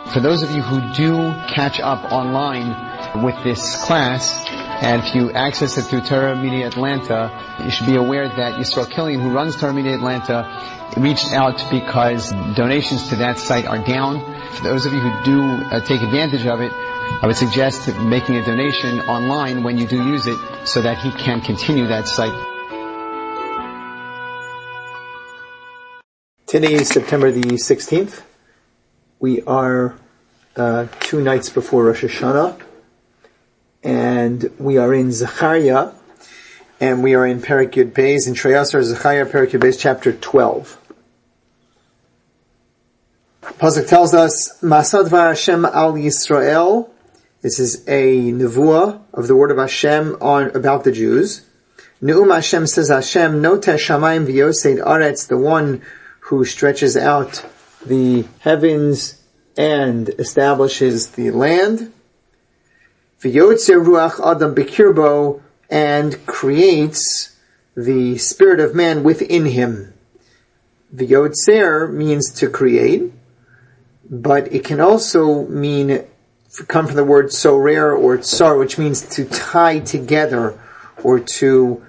For those of you who do catch up online with this class, and if you access it through Torah Media Atlanta, you should be aware that Yisrael Killian, who runs Torah Media Atlanta, reached out because donations to that site are down. For those of you who do take advantage of it, I would suggest making a donation online when you do use it so that he can continue that site. Today is September the 16th. We are 2 nights before Rosh Hashanah, and we are in Zechariah, and we are in Perek Yud Beis, in Treyasar Zechariah, Perek Yud Beis, chapter 12. Pasuk tells us, Masad var Hashem al Yisrael. This is a nevuah of the word of Hashem about the Jews. Ne'um Hashem, says Hashem, Noteh Shamayim v'yosed aretz, the one who stretches out the heavens and establishes the land. V'yotzer ruach adam b'kirbo, and creates the spirit of man within him. V'yotzer means to create, but it can also come from the word sorer or tsar, which means to tie together or to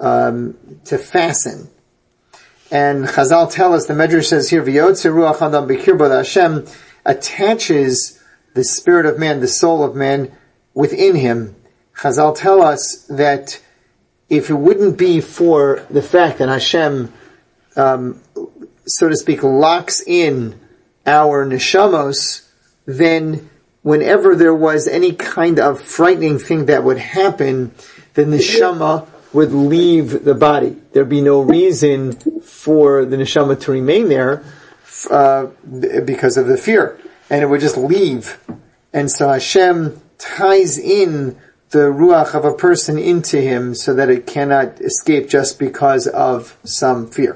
fasten. And Chazal tell us, the Medrash says here, V'yotzer ruach adam b'kirbo, that Hashem attaches the spirit of man, the soul of man, within him. Chazal tell us that if it wouldn't be for the fact that Hashem, so to speak, locks in our neshamos, then whenever there was any kind of frightening thing that would happen, the neshama would leave the body. There'd be no reason for the neshama to remain there because of the fear, and it would just leave. And so Hashem ties in the ruach of a person into him so that it cannot escape just because of some fear.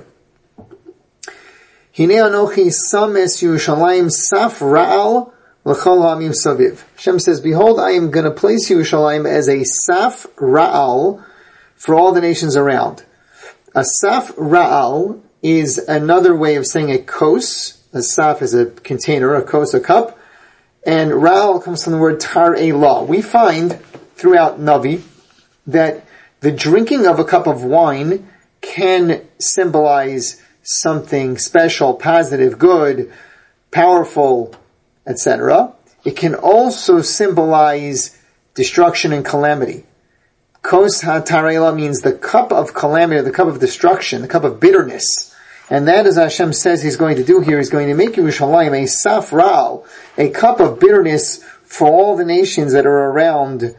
Hinei anochi sames Yerushalayim saf ra'al l'chol ha'amim saviv. Hashem says, behold, I am going to place Yerushalayim as a saf ra'al for all the nations around. A saf ra'al is another way of saying a kos. A saf is a container, a kos, a cup. And ra'al comes from the word tar'elah. We find throughout Navi that the drinking of a cup of wine can symbolize something special, positive, good, powerful, etc. It can also symbolize destruction and calamity. Kos ha-tar'elah means the cup of calamity, the cup of destruction, the cup of bitterness. And that, as Hashem says He's going to do here, He's going to make Yerushalayim a saf ra'al, a cup of bitterness for all the nations that are around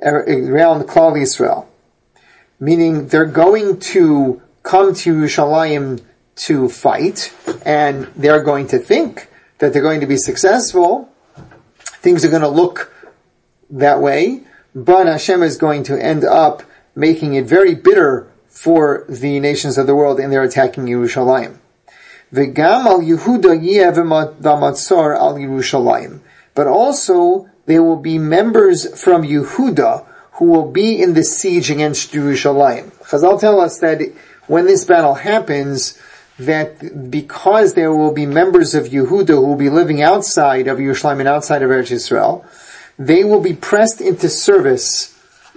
Klal Yisrael. Meaning, they're going to come to Yerushalayim to fight, and they're going to think that they're going to be successful. Things are going to look that way, but Hashem is going to end up making it very bitter for the nations of the world, and they're attacking Yerushalayim. V'gam al Yehuda yeh v'matzor al Yerushalayim. But also, there will be members from Yehuda who will be in the siege against Yerushalayim. Chazal tell us that when this battle happens, that because there will be members of Yehuda who will be living outside of Yerushalayim and outside of Eretz Yisrael, they will be pressed into service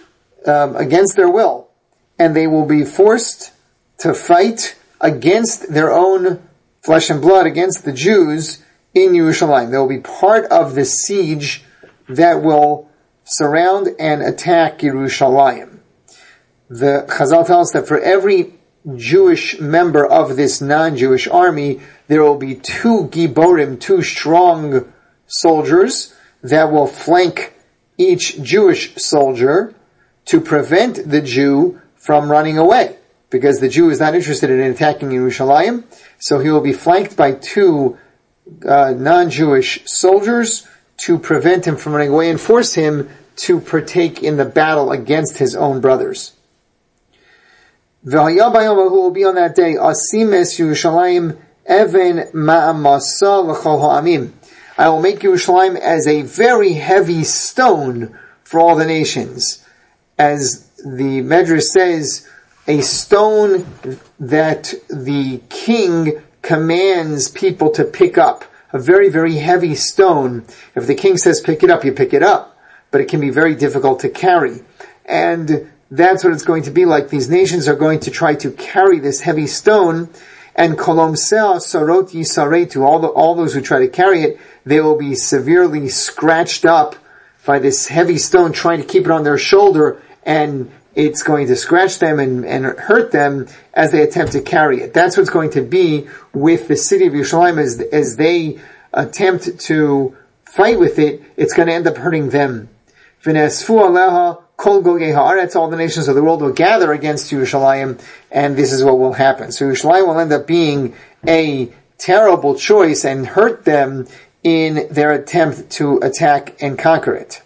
against their will. And they will be forced to fight against their own flesh and blood, against the Jews in Yerushalayim. They will be part of the siege that will surround and attack Yerushalayim. The Chazal tells us that for every Jewish member of this non-Jewish army, there will be 2 giborim, 2 strong soldiers that will flank each Jewish soldier to prevent the Jew from running away, because the Jew is not interested in attacking Yerushalayim, so he will be flanked by 2 non-Jewish soldiers to prevent him from running away and force him to partake in the battle against his own brothers. Who will be on that day? Asimes Yerushalayim even ma'amasa l'chol ha'amim. I will make Yerushalayim as a very heavy stone for all the nations. As the Medrash says, a stone that the king commands people to pick up. a very, very heavy stone. If the king says pick it up, you pick it up. But it can be very difficult to carry. And that's what it's going to be like. These nations are going to try to carry this heavy stone, and kolom seah sarot yisaretu, all those who try to carry it, they will be severely scratched up by this heavy stone trying to keep it on their shoulder, and it's going to scratch them and hurt them as they attempt to carry it. That's what's going to be with the city of Yerushalayim as they attempt to fight with it. It's going to end up hurting them. V'nesfu aleha kol gogei haaretz, all the nations of the world will gather against Yerushalayim, and this is what will happen. So Yerushalayim will end up being a terrible choice and hurt them in their attempt to attack and conquer it.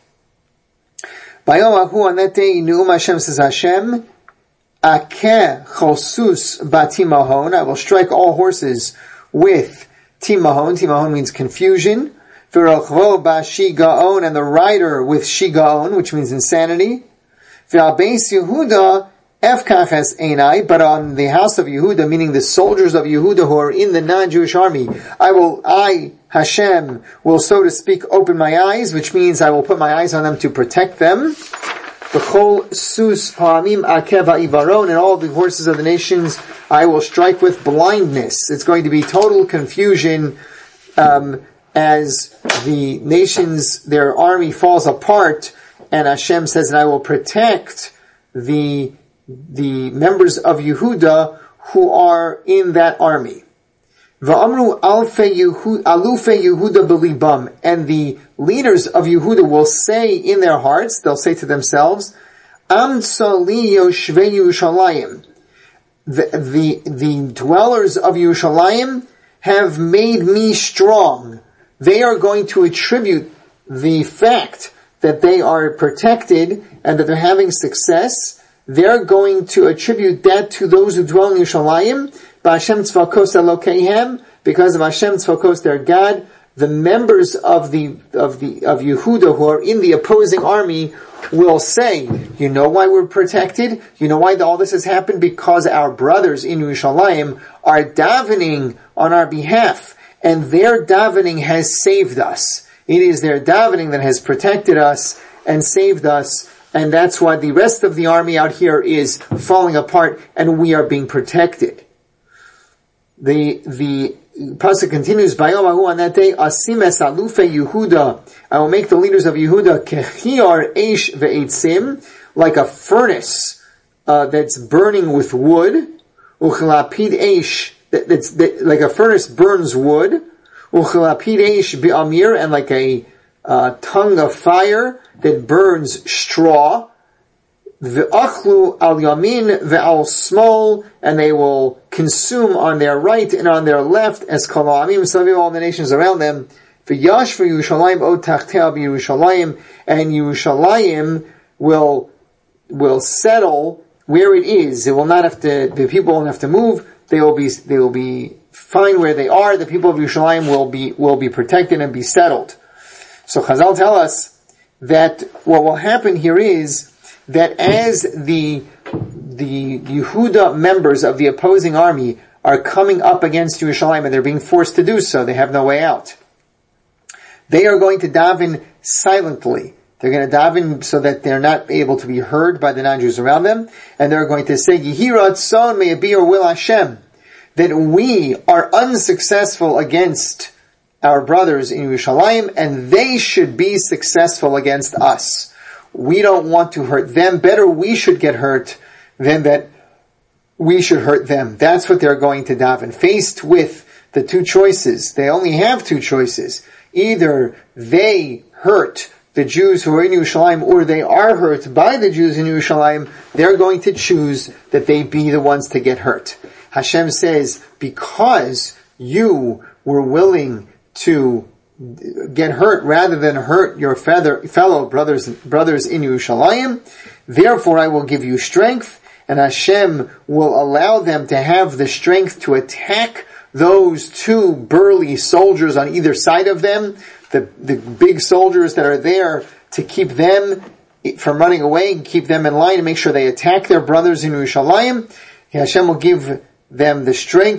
Bayom ahu, on that day, Ne'um Hashem, says Hashem, Akeh chosus batimahon, I will strike all horses with timahon. Timahon means confusion. V'rochvo bashigaon, and the rider with shigaon, which means insanity. V'albeis Yehuda efkaches einai, but on the house of Yehuda, meaning the soldiers of Yehuda who are in the non-Jewish army, I, Hashem, will, so to speak, open my eyes, which means I will put my eyes on them to protect them. B'chol sus ha'amim akeva ivaron, and all the horses of the nations I will strike with blindness. It's going to be total confusion, as the nations, their army falls apart, and Hashem says, and I will protect the members of Yehuda who are in that army. Va'amru alufe Yehuda belibam, and the leaders of Yehuda will say in their hearts, they'll say to themselves, Am tzali yoshvei Yerushalayim. The dwellers of Yerushalayim have made me strong. They are going to attribute the fact that they are protected and that they're having success. They're going to attribute that to those who dwell in Yerushalayim, B'Hashem tzvakos Elokeihem, because of Hashem tzvakos, their God. The members of Yehuda who are in the opposing army will say, you know why we're protected? You know why all this has happened? Because our brothers in Yerushalayim are davening on our behalf, and their davening has saved us. It is their davening that has protected us and saved us, and that's why the rest of the army out here is falling apart, and we are being protected. The pasuk continues, Bayom ahu, on that day, Asim es alufe Yehuda, I will make the leaders of Yehuda kechiar eish ve'etzim, like a furnace that's burning with wood, uchlapid eish, like a furnace burns wood, uchlapid eish bi'amir, and like a tongue of fire that burns straw. V'achlu al yamin ve'al smol, and they will consume on their right and on their left, as kol ha'amim saviv, all the nations around them. V'yash v'Yerushalayim od tachtea b'Yerushalayim, and Yerushalayim will settle where it is. It will not have to. The people won't have to move. They will be fine where they are. The people of Yerushalayim will be protected and be settled. So Chazal tell us that what will happen here is that as the Yehuda members of the opposing army are coming up against Yerushalayim, and they're being forced to do so, they have no way out. They are going to daven silently. They're going to daven so that they're not able to be heard by the non-Jews around them, and they're going to say, Yehi ratzon, may it be your will, Hashem, that we are unsuccessful against our brothers in Yerushalayim, and they should be successful against us. We don't want to hurt them. Better we should get hurt than that we should hurt them. That's what they're going to daven. Faced with the two choices, they only have two choices. Either they hurt the Jews who are in Yerushalayim, or they are hurt by the Jews in Yerushalayim. They're going to choose that they be the ones to get hurt. Hashem says, because you were willing to get hurt rather than hurt your fellow brothers in Yerushalayim, therefore I will give you strength, and Hashem will allow them to have the strength to attack those two burly soldiers on either side of them, the big soldiers that are there to keep them from running away and keep them in line and make sure they attack their brothers in Yerushalayim. Hashem will give them the strength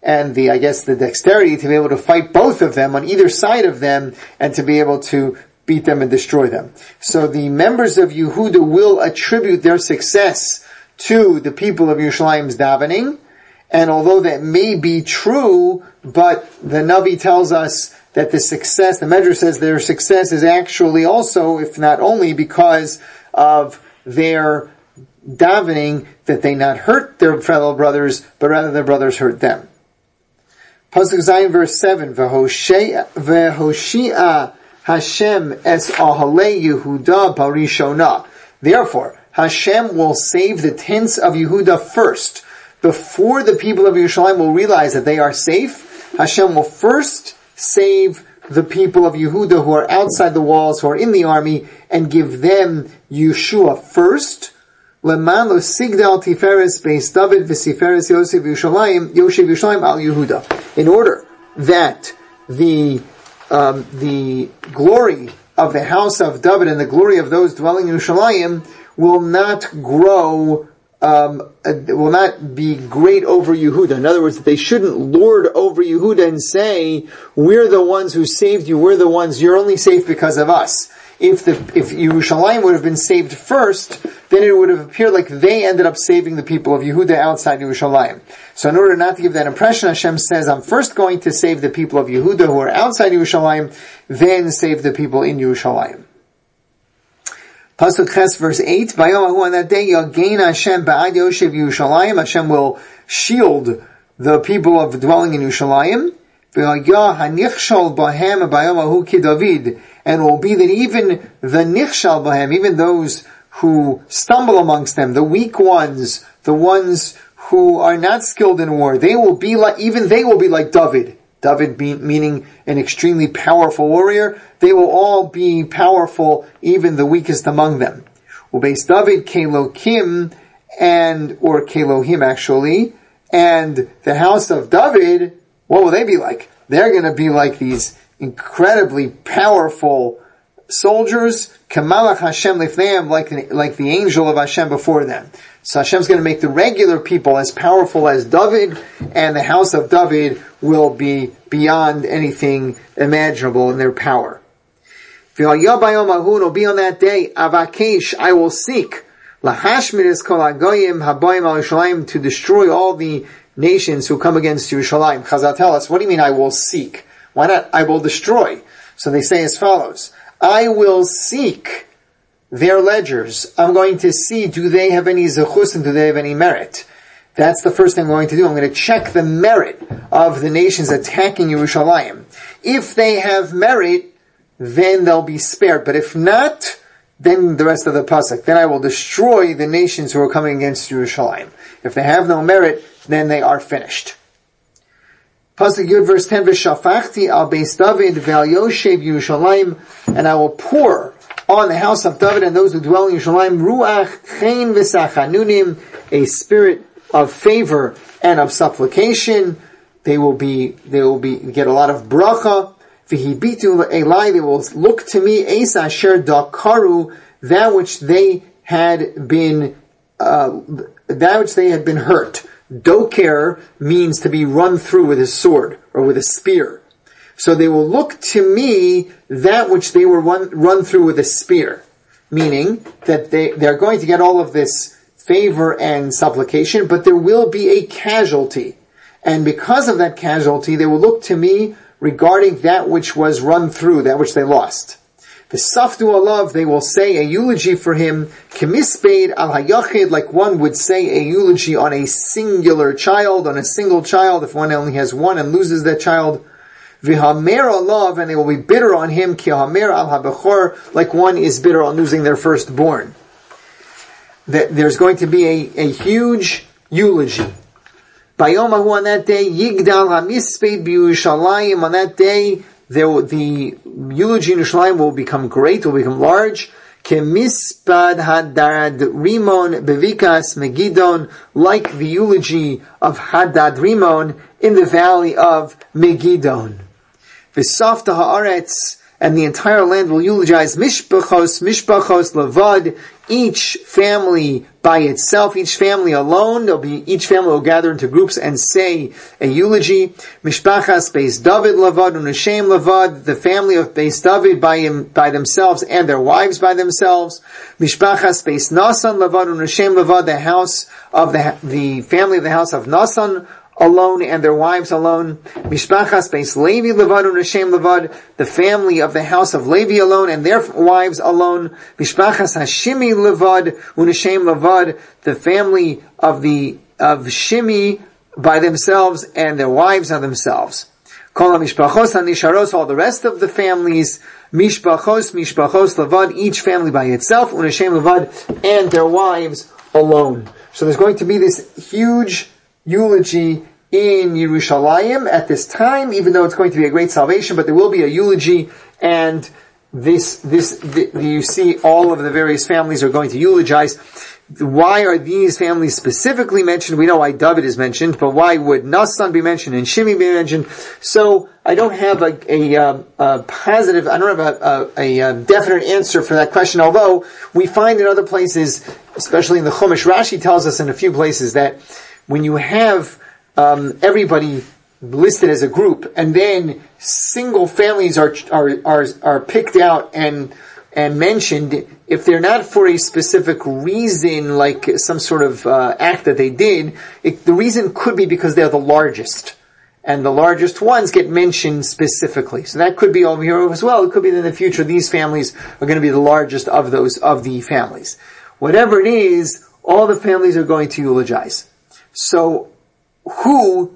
and the dexterity to be able to fight both of them on either side of them and to be able to beat them and destroy them. So the members of Yehuda will attribute their success to the people of Yerushalayim's davening, and although that may be true, but the Navi tells us that the Medrash says their success is actually also, if not only, because of their davening, that they not hurt their fellow brothers, but rather their brothers hurt them. Pasuk Zayin verse 7, V'hoshia Hashem es ahalei Yehuda barishona. Therefore, Hashem will save the tents of Yehuda first. Before the people of Yerushalayim will realize that they are safe, Hashem will first save the people of Yehuda who are outside the walls, who are in the army, and give them Yeshua first. Leman lo sigdal tiferes beis David v'siferes Yosef Yerushalayim al Yehuda. In order that the glory of the house of David and the glory of those dwelling in Yerushalayim will not grow, will not be great over Yehuda. In other words, they shouldn't lord over Yehuda and say, we're the ones who saved you, you're only safe because of us. If Yerushalayim would have been saved first, then it would have appeared like they ended up saving the people of Yehuda outside Yerushalayim. So in order not to give that impression, Hashem says, I'm first going to save the people of Yehuda who are outside Yerushalayim, then save the people in Yerushalayim. Pasuk Ches verse 8, Vayom on that day, Yagain Hashem ba'ad Yoshev Yerushalayim, Hashem will shield the people of dwelling in Yerushalayim, V'yah hanichshal bahem b'ayom ahu ki David, and it will be that even the nichshal bahem, even those who stumble amongst them, the weak ones, the ones who are not skilled in war, they will be like David. David meaning an extremely powerful warrior. They will all be powerful, even the weakest among them. Ubeis David Kelokim or Kelohim actually, and the house of David, what will they be like? They're going to be like these incredibly powerful soldiers, Kamalach Hashem Lifneim, like the angel of Hashem before them. So Hashem's going to make the regular people as powerful as David, and the house of David will be beyond anything imaginable in their power. Will be on that day, Avakesh, I will seek, Lahashmiris Kol Hagoyim Habayim Al Yerushalayim, to destroy all the nations who come against Yerushalayim. Chazal tell us, what do you mean I will seek? Why not I will destroy? So they say as follows, I will seek their ledgers. I'm going to see, do they have any zechus and do they have any merit? That's the first thing I'm going to do. I'm going to check the merit of the nations attacking Yerushalayim. If they have merit, then they'll be spared. But if not, then the rest of the pasuk, then I will destroy the nations who are coming against Yerushalayim. If they have no merit, then they are finished. Pasuk Yud verse 10, V'shafachti al beis David ve'al Yoshev Yerushalayim, and I will pour on the house of David and those who dwell in Yerushalayim, Ruach Chen v'sachanunim, a spirit of favor and of supplication. They will get a lot of bracha. V'hibitu elai, they will look to me, Eis asher dakaru, that which they had been hurt. Doker means to be run through with a sword or with a spear. So they will look to me that which they were run through with a spear. Meaning that they're going to get all of this favor and supplication, but there will be a casualty. And because of that casualty, they will look to me regarding that which was run through, that which they lost. The Safdu alav, they will say a eulogy for him, Kemispeid al hayachid, like one would say a eulogy on a singular child, on a single child, if one only has one and loses that child. V'hamer alav, and they will be bitter on him, ki hamer al habechor, like one is bitter on losing their firstborn. There's going to be a huge eulogy. Bayomahu, on that day, Yigdal hamispeid b'Yerushalayim, on that day, the eulogy in Yerushalayim will become great, will become large. Kemispad Hadad Rimon bevikas Megidon, like the eulogy of Hadad Rimon in the valley of Megidon. V'safta haaretz, and the entire land will eulogize mishpachos levad, each family by itself, each family alone. Each family will gather into groups and say a eulogy. Mishpachas Beis David levad u'neshem levad, the family of Beis David by themselves and their wives by themselves. Mishpachas Beis Nasan levad u'neshem levad, the house of the family of the house of Nasan alone and their wives alone. Mishpachas Beis Levi levad u'neshem levad, the family of the house of Levi alone and their wives alone. Mishpachas Hashimi levad u'neshem levad, the family of Shimi by themselves and their wives of themselves. Kol mishpachos hanisharos, all the rest of the families, mishpachos levad, each family by itself, u'neshem levad, and their wives alone. So there's going to be this huge eulogy in Yerushalayim at this time, even though it's going to be a great salvation, but there will be a eulogy, and you see all of the various families are going to eulogize. Why are these families specifically mentioned? We know why David is mentioned, but why would Nasan be mentioned and Shimi be mentioned? So I don't have a positive, I don't have a definite answer for that question, although we find in other places, especially in the Chumash, Rashi tells us in a few places that when you have everybody listed as a group, and then single families are picked out and mentioned, if they're not for a specific reason, like some sort of act that they did, the reason could be because they're the largest, and the largest ones get mentioned specifically. So that could be over here as well. It could be that in the future these families are going to be the largest of the families. Whatever it is, all the families are going to eulogize. So who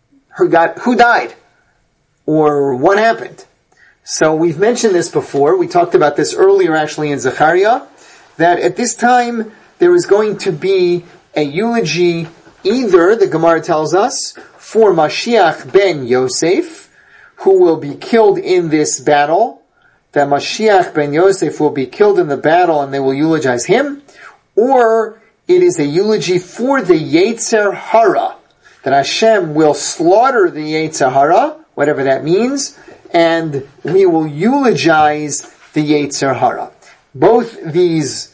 died? Or what happened? So we've mentioned this before. We talked about this earlier actually in Zechariah, that at this time there is going to be a eulogy, either, the Gemara tells us, for Mashiach ben Yosef, who will be killed in this battle, that Mashiach ben Yosef will be killed in the battle and they will eulogize him, or it is a eulogy for the Yetzer Hara, that Hashem will slaughter the Yetzer Hara, whatever that means, and we will eulogize the Yetzer Hara. Both these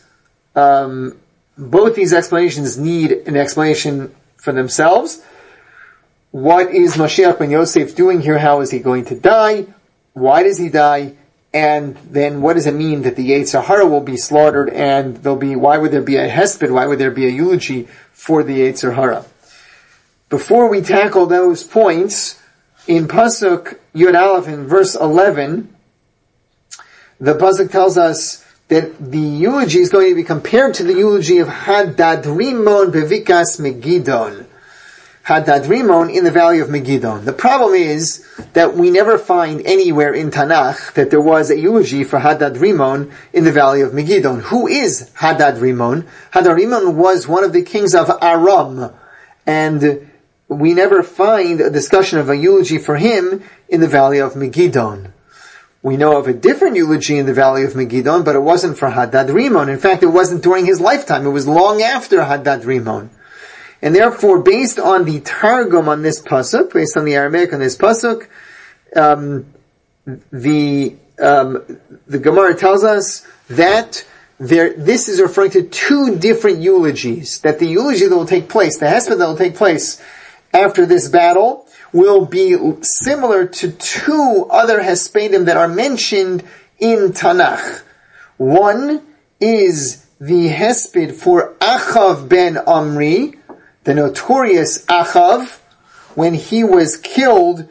explanations need an explanation for themselves. What is Mashiach ben Yosef doing here? How is he going to die? Why does he die? And then what does it mean that the Yetzer Hara will be slaughtered, and why would there be a hesped? Why would there be a eulogy for the Yetzer Hara? Before we tackle those points, in Pasuk Yud Aleph in verse 11, the Pasuk tells us that the eulogy is going to be compared to the eulogy of Hadad-rimon bevikas Megidon. Hadad-rimon in the valley of Megidon. The problem is that we never find anywhere in Tanakh that there was a eulogy for Hadad-rimon in the valley of Megidon. Who is Hadad-rimon? Hadad-rimon was one of the kings of Aram, and we never find a discussion of a eulogy for him in the valley of Megidon. We know of a different eulogy in the valley of Megidon, but it wasn't for Hadad-rimon. In fact, it wasn't during his lifetime. It was long after Hadad-rimon. And therefore, based on the Targum on this pasuk, based on the Aramaic on this pasuk, the Gemara tells us that this is referring to two different eulogies. That the eulogy that will take place, the hesped that will take place after this battle, will be similar to two other hespedim that are mentioned in Tanakh. One is the hesped for Achav ben Omri, the notorious Achav. When he was killed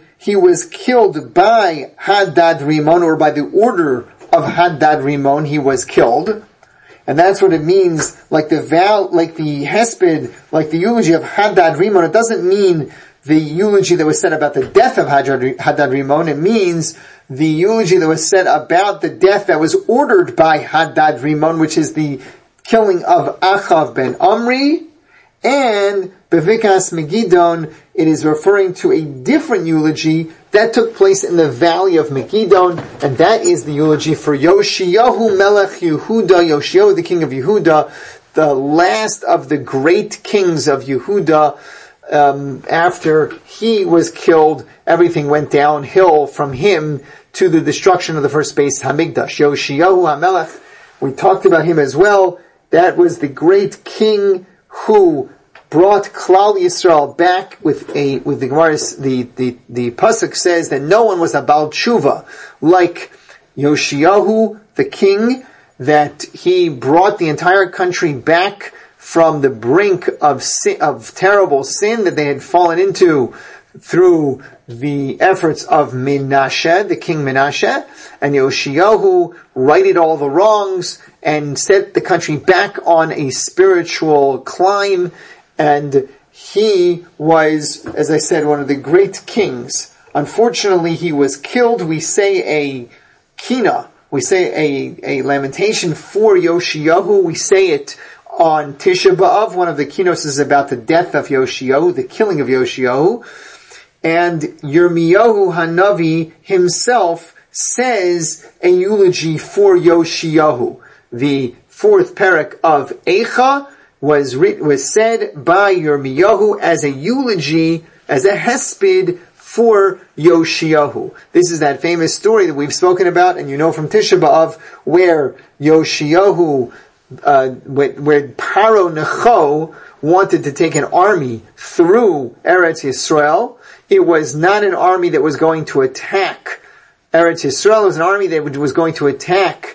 by Hadad-rimon, or by the order of Hadad-rimon, he was killed. And that's what it means, like the hesped, like the eulogy of Hadad-rimon. It doesn't mean the eulogy that was said about the death of Hadad-rimon. It means the eulogy that was said about the death that was ordered by Hadad-rimon, which is the killing of Achav ben Omri. And Bevikas Megidon, it is referring to a different eulogy that took place in the valley of Megidon, and that is the eulogy for Yoshiyahu Melech Yehuda, Yoshiyahu the king of Yehuda, the last of the great kings of Yehuda. After he was killed, everything went downhill from him to the destruction of the first Beis Hamikdash. Yoshiyahu HaMelech, we talked about him as well. That was the great king who brought Klal Yisrael back with the Gemara's, the Pasuk says that no one was a Baal Tshuva like Yoshiyahu, the king, that he brought the entire country back from the brink of terrible sin that they had fallen into through the efforts of Menashe, the king Menashe, and Yoshiyahu righted all the wrongs and set the country back on a spiritual climb, and he was, as I said, one of the great kings. Unfortunately, he was killed. We say a kina, we say a lamentation for Yoshiyahu. We say it on Tisha B'Av. One of the kinos is about the death of Yoshiyahu, the killing of Yoshiyahu. And Yirmiyahu Hanavi himself says a eulogy for Yoshiyahu. The fourth parak of Eicha was said by Yirmiyahu as a eulogy, as a hesped for Yoshiyahu. This is that famous story that we've spoken about, and you know from Tisha B'Av, where Yoshiyahu, where Paro Necho wanted to take an army through Eretz Yisrael. It was not an army that was going to attack Eretz Yisrael. It was an army that was going to attack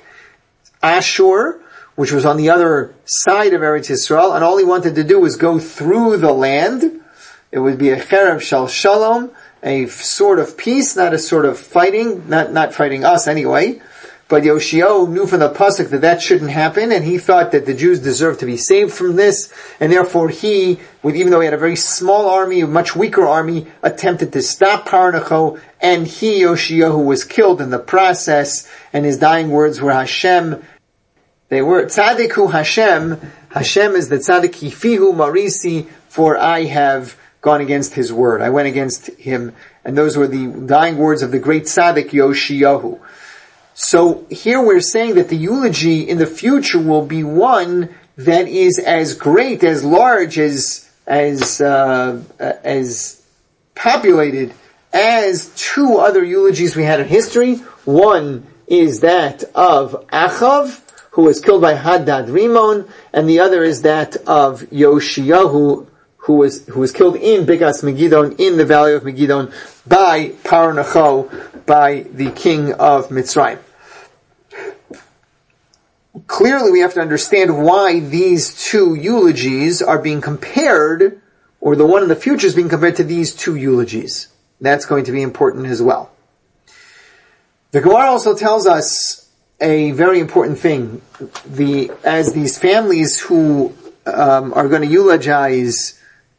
Ashur, which was on the other side of Eretz Yisrael, and all he wanted to do was go through the land. It would be a cherev shel shalom, a sword of peace, not a sword of fighting, not fighting us anyway. But Yoshiyahu knew from the pasuk that shouldn't happen, and he thought that the Jews deserved to be saved from this, and therefore he, even though he had a very small army, a much weaker army, attempted to stop Paro Necho, and he, Yoshiyahu, was killed in the process, and his dying words were Hashem. They were Tzadik hu Hashem. Hashem is the Tzadik Hifihu Marisi, for I have gone against his word. I went against him, and those were the dying words of the great Tzadik Yoshiyahu. So here we're saying that the eulogy in the future will be one that is as great, as large, as populated as two other eulogies we had in history. One is that of Achav, who was killed by Hadad Rimon, and the other is that of Yoshiyahu, who was killed in Bikas Megidon, in the valley of Megidon, by Paro Necho, by the king of Mitzrayim. Clearly we have to understand why these two eulogies are being compared, or the one in the future is being compared to these two eulogies. That's going to be important as well. The Gemara also tells us a very important thing. As these families who are going to eulogize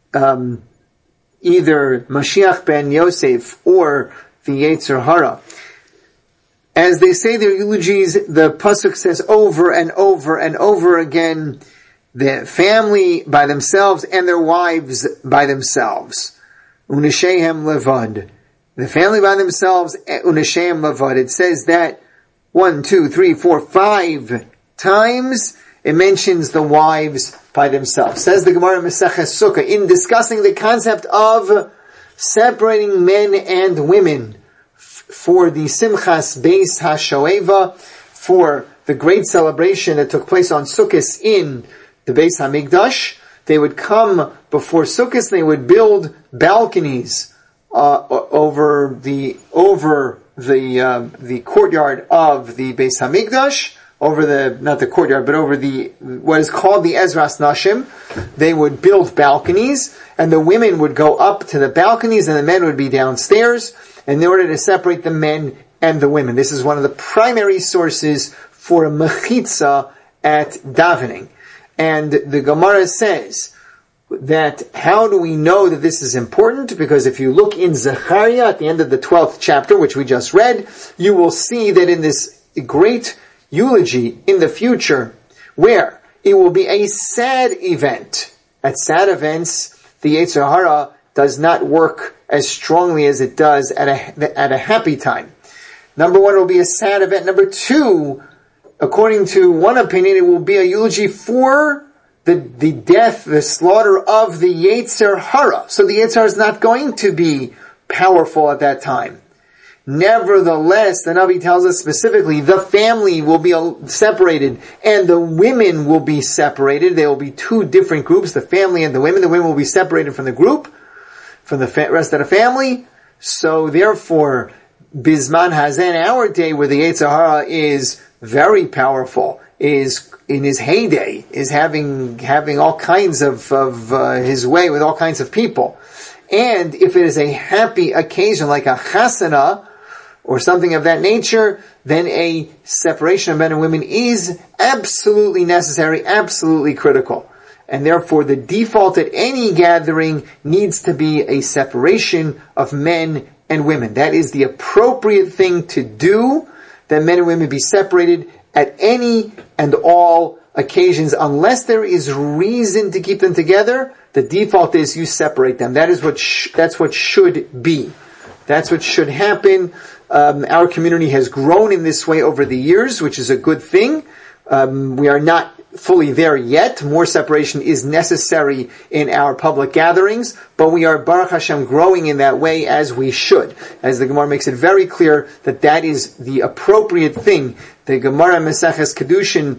either Mashiach ben Yosef or the Yetzer Hara, as they say their eulogies, the pasuk says over and over and over again, the family by themselves and their wives by themselves. Unashehem levad. The family by themselves, unashehem levad. It says that 1, 2, 3, 4, 5 times it mentions the wives by themselves. Says the Gemara Maseches Sukkah, in discussing the concept of separating men and women for the Simchas Beis HaShoeva, for the great celebration that took place on Sukkot in the Beis Hamikdash. They would come before Sukkot, they would build balconies over the courtyard of the Beis Hamikdash, not the courtyard, but over what is called the Ezras Nashim. They would build balconies, and the women would go up to the balconies, and the men would be downstairs, in order to separate the men and the women. This is one of the primary sources for a mechitza at davening. And the Gemara says that how do we know that this is important? Because if you look in Zechariah at the end of the 12th chapter, which we just read, you will see that in this great eulogy in the future, where it will be a sad event. At sad events, the Yetzer Hara does not work as strongly as it does at a happy time. Number one, it will be a sad event. Number two, according to one opinion, it will be a eulogy for the death, the slaughter of the Yetzer Hara. So the Yetzer Hara is not going to be powerful at that time. Nevertheless, the Navi tells us specifically, the family will be separated and the women will be separated. There will be two different groups, the family and the women. The women will be separated from the group, from the rest of the family. So therefore, Bisman Hazen, our day where the Yetzer Hara is very powerful, is in his heyday, is having all kinds of his way with all kinds of people. And if it is a happy occasion like a chasana or something of that nature, then a separation of men and women is absolutely necessary, absolutely critical. And therefore the default at any gathering needs to be a separation of men and women. That is the appropriate thing to do, that men and women be separated at any and all occasions. Unless there is reason to keep them together, the default is you separate them. That's what should be. That's what should happen. Our community has grown in this way over the years, which is a good thing. We are not fully there yet. More separation is necessary in our public gatherings, but we are, Baruch Hashem, growing in that way as we should. As the Gemara makes it very clear that is the appropriate thing. The Gemara Maseches Kedushin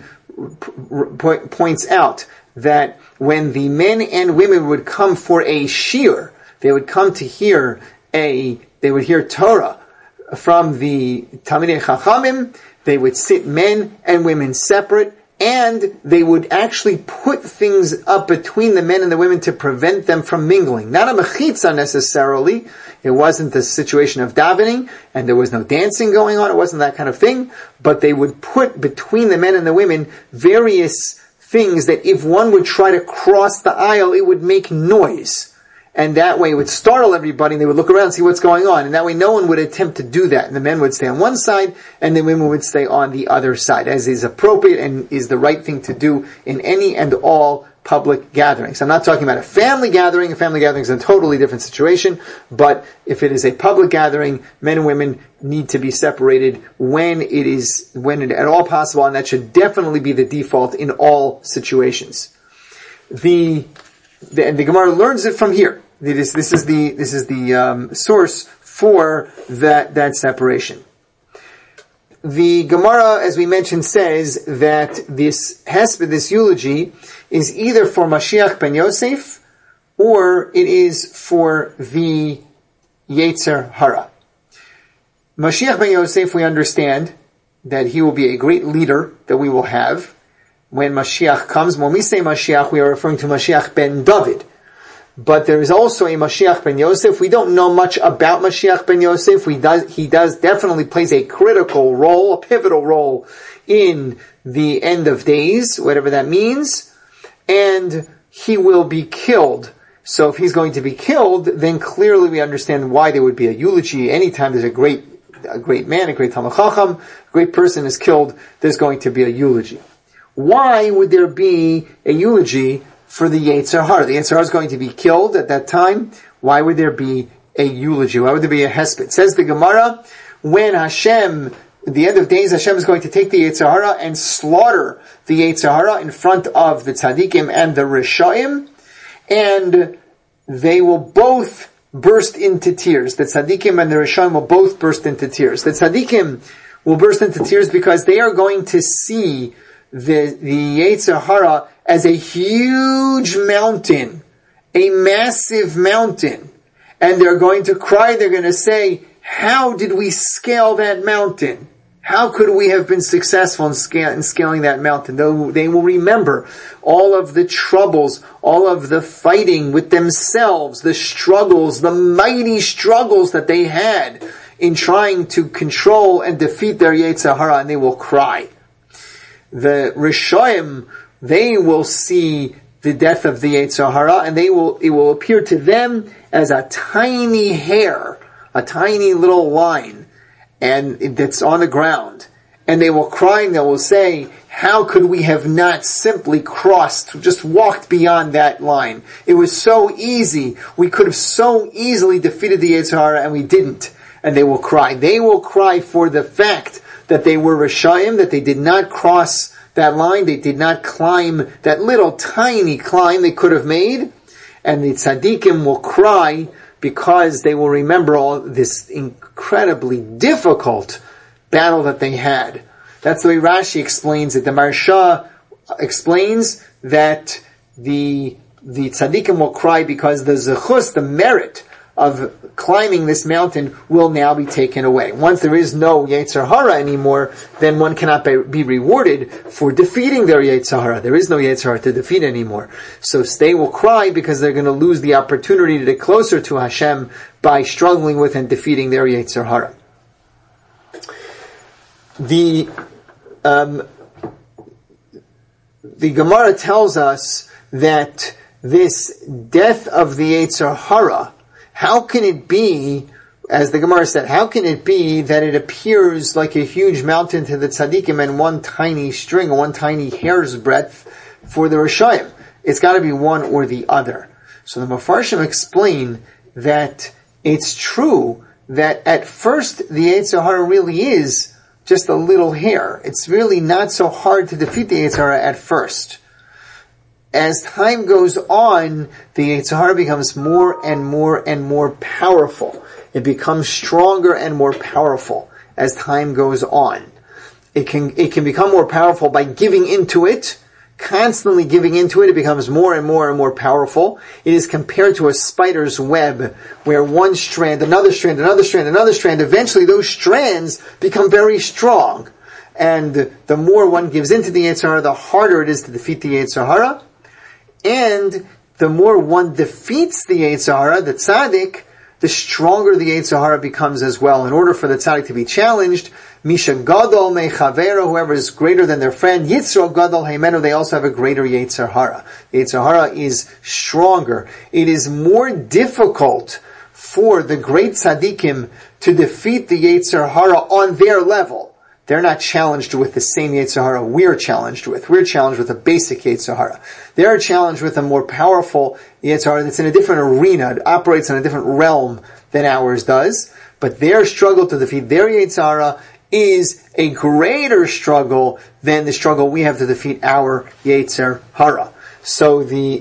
points out that when the men and women would come for a shiur, they would come to hear Torah from the Talmidei Chachamim. They would sit men and women separate, and they would actually put things up between the men and the women to prevent them from mingling. Not a mechitza necessarily. It wasn't the situation of davening, and there was no dancing going on. It wasn't that kind of thing. But they would put between the men and the women various things that if one would try to cross the aisle, it would make noise. And that way it would startle everybody, and they would look around and see what's going on. And that way no one would attempt to do that. And the men would stay on one side, and the women would stay on the other side, as is appropriate and is the right thing to do in any and all public gatherings. I'm not talking about a family gathering. A family gathering is a totally different situation. But if it is a public gathering, men and women need to be separated when it at all possible, and that should definitely be the default in all situations. The Gemara learns it from here. This is the source for that separation. The Gemara, as we mentioned, says that this hesped, this eulogy, is either for Mashiach ben Yosef or it is for the Yetzer Hara. Mashiach ben Yosef, we understand that he will be a great leader that we will have when Mashiach comes. When we say Mashiach, we are referring to Mashiach ben David. But there is also a Mashiach ben Yosef. We don't know much about Mashiach ben Yosef. He does definitely plays a critical role, a pivotal role in the end of days, whatever that means. And he will be killed. So if he's going to be killed, then clearly we understand why there would be a eulogy. Anytime there's a great man, a great Talmid Chacham, a great person is killed, there's going to be a eulogy. Why would there be a eulogy for the Yetzer Hara? The Yetzer Hara is going to be killed at that time. Why would there be a eulogy? Why would there be a hesped? Says the Gemara, when Hashem, at the end of days, Hashem is going to take the Yetzer Hara and slaughter the Yetzer Hara in front of the tzaddikim and the rishaim, and they will both burst into tears. The tzaddikim and the rishaim will both burst into tears. The tzaddikim will burst into tears because they are going to see the Yetzer Hara as a huge mountain, a massive mountain. And they're going to cry, they're going to say, how did we scale that mountain? How could we have been successful in scaling that mountain? They will remember all of the troubles, all of the fighting with themselves, the struggles, the mighty struggles that they had in trying to control and defeat their Yetzer Hara, and they will cry. The Rishoim, they will see the death of the Yetzer Hara, and it will appear to them as a tiny hair, a tiny little line, and that's on the ground. And they will cry and they will say, how could we have not simply just walked beyond that line? It was so easy. We could have so easily defeated the Yetzer Hara, and we didn't. And they will cry. They will cry for the fact that they were Rishayim, that they did not cross that line, they did not climb that little tiny climb they could have made, and the tzaddikim will cry because they will remember all this incredibly difficult battle that they had. That's the way Rashi explains it. The Maharsha explains that the tzaddikim will cry because the zechus, the merit of climbing this mountain, will now be taken away. Once there is no Yetzer Hara anymore, then one cannot be rewarded for defeating their Yetzer Hara. There is no Yetzer Hara to defeat anymore. So they will cry because they're going to lose the opportunity to get closer to Hashem by struggling with and defeating their Yetzer Hara. The Gemara tells us that this death of the Yetzer Hara, how can it be, as the Gemara said, how can it be that it appears like a huge mountain to the tzaddikim and one tiny string, one tiny hair's breadth for the Rishayim? It's got to be one or the other. So the Mefarshim explain that it's true that at first the Yetzer Hara really is just a little hair. It's really not so hard to defeat the Yetzer Hara at first. As time goes on, the Yetzer Hara becomes more and more and more powerful. It becomes stronger and more powerful as time goes on. It can become more powerful by giving into it, constantly giving into it. It becomes more and more and more powerful. It is compared to a spider's web, where one strand, another strand, another strand, another strand, eventually those strands become very strong. And the more one gives into the Yetzer Hara, the harder it is to defeat the Yetzer Hara. And the more one defeats the Yetzer Hara, the tzaddik, the stronger the Yetzer Hara becomes as well. In order for the tzaddik to be challenged, Misha Gadol Mechavera, whoever is greater than their friend, Yitzro Gadol Heimenu, they also have a greater Yetzer Hara. The Yetzer Hara is stronger. It is more difficult for the great tzaddikim to defeat the Yetzer Hara on their level. They're not challenged with the same Yetzer Hara we're challenged with. We're challenged with a basic Yetzer Hara. They're challenged with a more powerful Yetzer Hara that's in a different arena. It operates in a different realm than ours does. But their struggle to defeat their Yetzer Hara is a greater struggle than the struggle we have to defeat our Yetzer Hara. So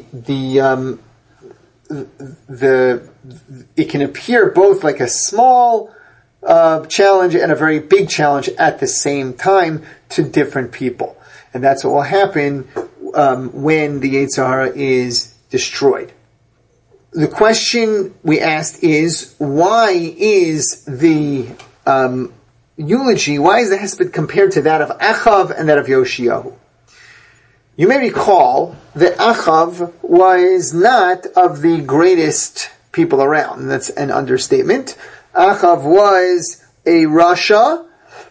it can appear both like a small challenge and a very big challenge at the same time to different people. And that's what will happen when the Yetzer Hara is destroyed. The question we asked is, why is the eulogy, why is the hesped compared to that of Achav and that of Yoshiyahu? You may recall that Achav was not of the greatest people around, and that's an understatement. Achav was a Rasha.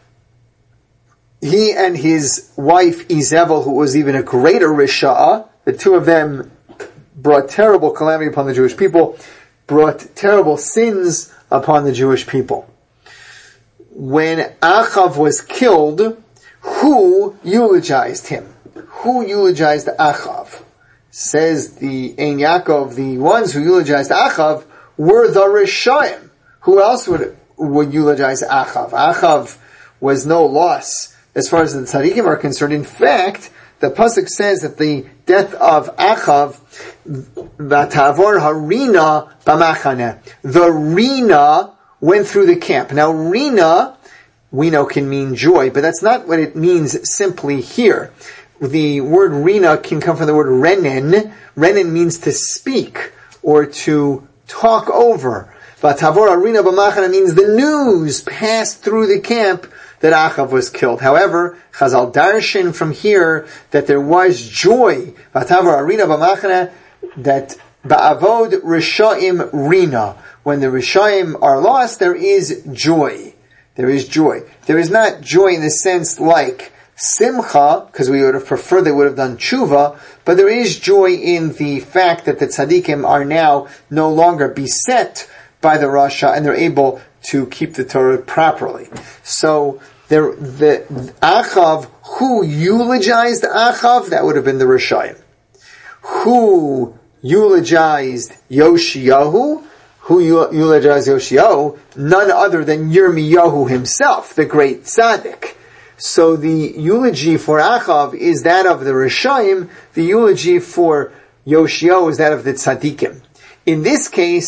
He and his wife Izebel, who was even a greater Risha, the two of them brought terrible calamity upon the Jewish people, brought terrible sins upon the Jewish people. When Achav was killed, who eulogized him? Who eulogized Achav? Says the Ein Yaakov, the ones who eulogized Achav were the Rishayim. Who else would eulogize Achav? Achav was no loss as far as the tzaddikim are concerned. In fact, the pasuk says that the death of Achav, Vatavor harina b'machane, the rina went through the camp. Now, rina, we know, can mean joy, but that's not what it means simply here. The word rina can come from the word renen. Renen means to speak or to talk over. Vatavor harina b'machane means the news passed through the camp that Achav was killed. However, Chazal darshan from here that there was joy. Vatavor harina b'machane, that ba'avod rishaim rina. When the rishaim are lost, there is joy. There is joy. There is not joy in the sense like simcha, because we would have preferred they would have done tshuva, but there is joy in the fact that the tzaddikim are now no longer beset by the Rasha, and they're able to keep the Torah properly. So, the Achav, who eulogized Achav, that would have been the Rishayim. Who eulogized Yoshiyahu? Who eulogized Yoshiyahu? None other than Yirmiyahu himself, the great tzaddik. So the eulogy for Achav is that of the Rishayim, the eulogy for Yoshiyahu is that of the tzaddikim. In this case,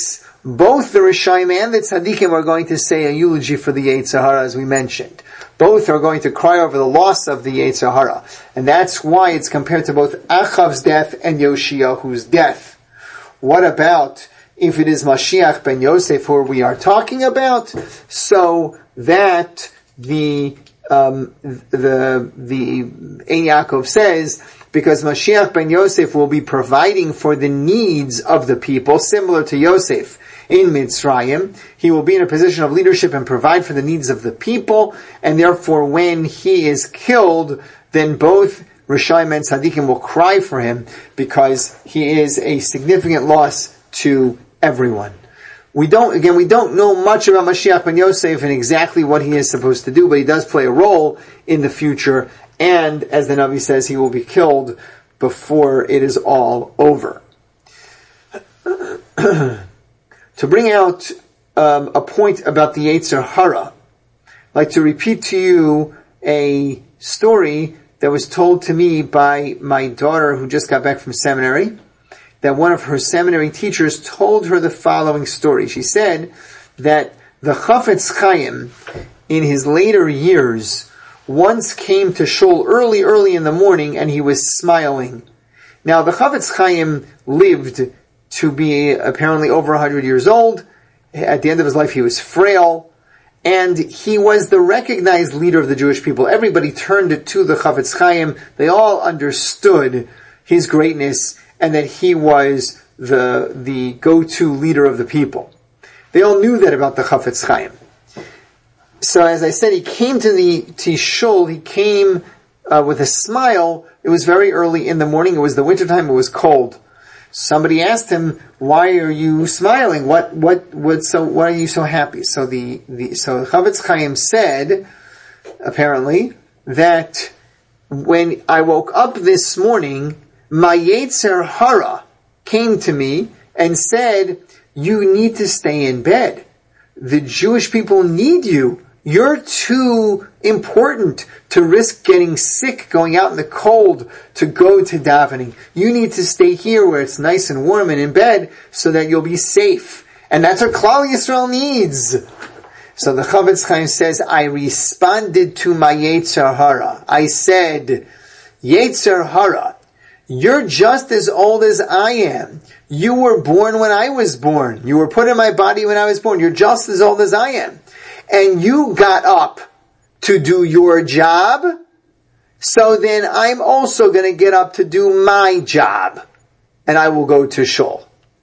both the Rishaim and the Tzaddikim are going to say a eulogy for the Yetzer Hara, as we mentioned. Both are going to cry over the loss of the Yetzer Hara. And that's why it's compared to both Achav's death and Yoshiyahu's death. What about if it is Mashiach ben Yosef who we are talking about? So that the Ein Yaakov says, because Mashiach ben Yosef will be providing for the needs of the people, similar to Yosef in Mitzrayim. He will be in a position of leadership and provide for the needs of the people, and therefore when he is killed, then both Rishaim and Tzaddikim will cry for him, because he is a significant loss to everyone. We don't know much about Mashiach ben Yosef and exactly what he is supposed to do, but he does play a role in the future, and as the Navi says, he will be killed before it is all over. To bring out a point about the Yetzer Hara, I'd like to repeat to you a story that was told to me by my daughter who just got back from seminary, that one of her seminary teachers told her the following story. She said that the Chafetz Chaim, in his later years, once came to shul early in the morning, and he was smiling. Now, the Chafetz Chaim lived to be apparently over 100 years old. At the end of his life, he was frail, and he was the recognized leader of the Jewish people. Everybody turned to the Chafetz Chaim. They all understood his greatness and that he was the go-to leader of the people. They all knew that about the Chafetz Chaim. So as I said, he came to the shul, he came with a smile. It was very early in the morning. It was the wintertime. It was cold. Somebody asked him, "Why are you smiling? Why are you so happy?" So the Chafetz Chaim said, apparently, that when I woke up this morning, my Yetzer Hara came to me and said, "You need to stay in bed. The Jewish people need you. You're too important to risk getting sick, going out in the cold to go to davening. You need to stay here where it's nice and warm and in bed so that you'll be safe. And that's what Klal Yisrael needs." So the Chafetz Chaim says, I responded to my Yetzer Hara. I said, "Yetzer Hara, you're just as old as I am. You were born when I was born. You were put in my body when I was born. You're just as old as I am. And you got up to do your job, so then I'm also going to get up to do my job, and I will go to shul."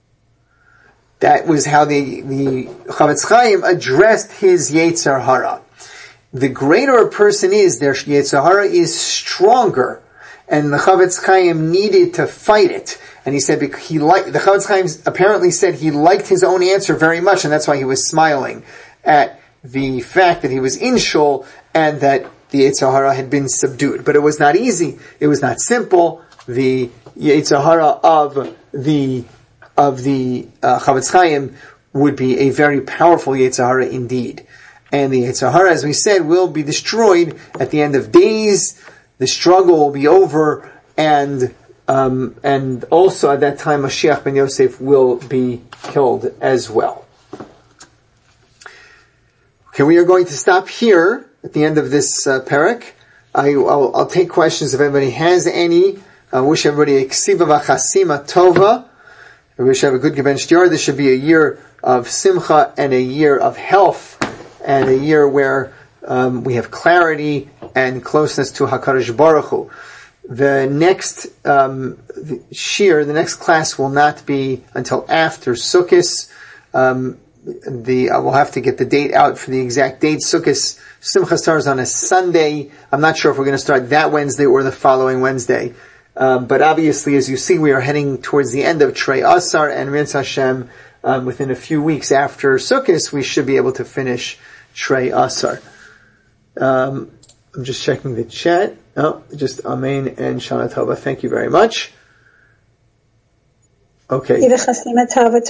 That was how the Chafetz Chaim addressed his Yetzer Hara. The greater a person is, their Yetzer Hara is stronger, and the Chafetz Chaim needed to fight it. And he said the Chafetz Chaim apparently said he liked his own answer very much, and that's why he was smiling at the fact that he was in shul and that the Yetzer Hara had been subdued. But it was not easy. It was not simple. The Yetzer Hara of the Chafetz Chaim would be a very powerful Yetzer Hara indeed. And the Yetzer Hara, as we said, will be destroyed at the end of days. The struggle will be over, and also at that time Mashiach ben Yosef will be killed as well. Okay, we are going to stop here at the end of this parak. I'll take questions if anybody has any. I wish everybody a ksiva v'chasima tova. I wish you have a good Gebench Yar. This should be a year of simcha and a year of health and a year where we have clarity and closeness to HaKadosh Baruch Hu. The next the next class will not be until after Sukkot. I will have to get the date out for the exact date. Sukkot Simcha starts on a Sunday. I'm not sure if we're going to start that Wednesday or the following Wednesday. But obviously, as you see, we are heading towards the end of Trei Asar, and Mirz Hashem, within a few weeks after Sukkot, we should be able to finish Trei Asar. I'm just checking the chat. Just Amen and Shana Tova. Thank you very much. Okay. Chasima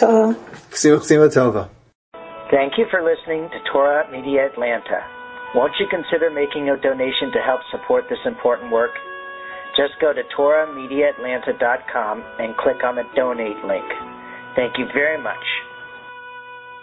Tova. Thank you for listening to Torah Media Atlanta. Won't you consider making a donation to help support this important work? Just go to TorahMediaAtlanta.com and click on the donate link. Thank you very much.